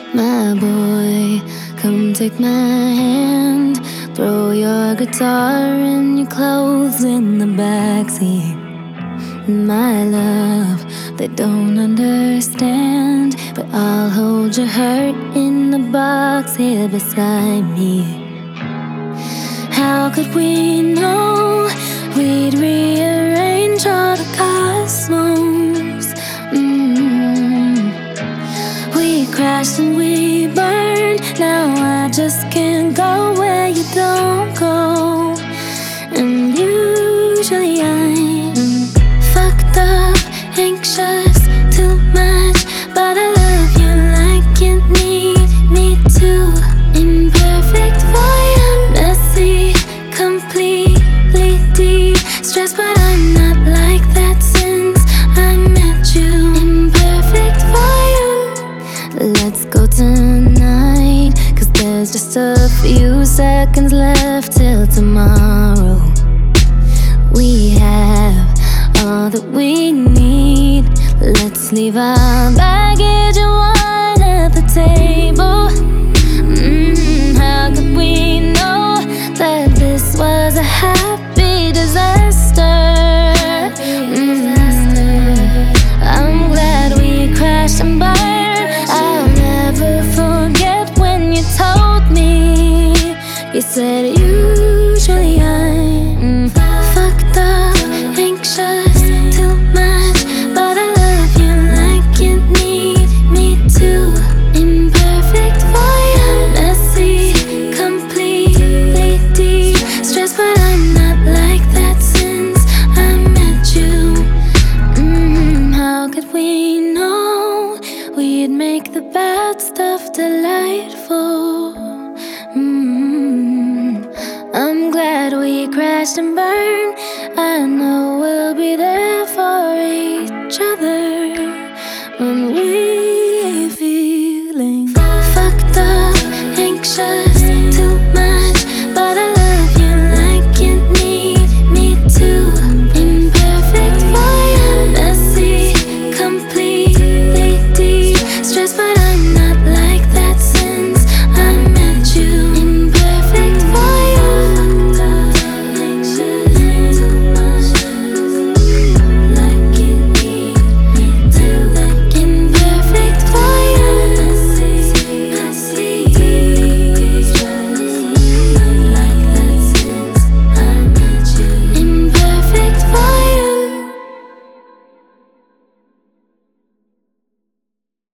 My boy, come take my hand. Throw your guitar and your clothes in the backseat. My love, they don't understand, but I'll hold your hurt in the box here beside me. How could we know we'd rearrange all the cosmos? We crashed and we burned. Now I just can't go where you don't go. And usually I'm fucked up, anxious, too much, but I love you like you need me to. Imperfect for you, messy, completely deep, stressed, but I'm not like that since I met you. Imperfect for you. Let's go tonight, 'cause there's just a few seconds left till tomorrow. We have all that we need. Let's leave our baggage and wine at the table. How could we know that this was a happy disaster? I'm glad we crashed and burned. I'll never forget when you told me. You said usually I'm fucked up, anxious, too much, but I love you like you need me to. Imperfect for you, messy, completely deep, stressed, but I'm not like that since I met you. How could we know we'd make the bad stuff delightful? I'm glad we crashed and burned. I know we'll be there for each other when we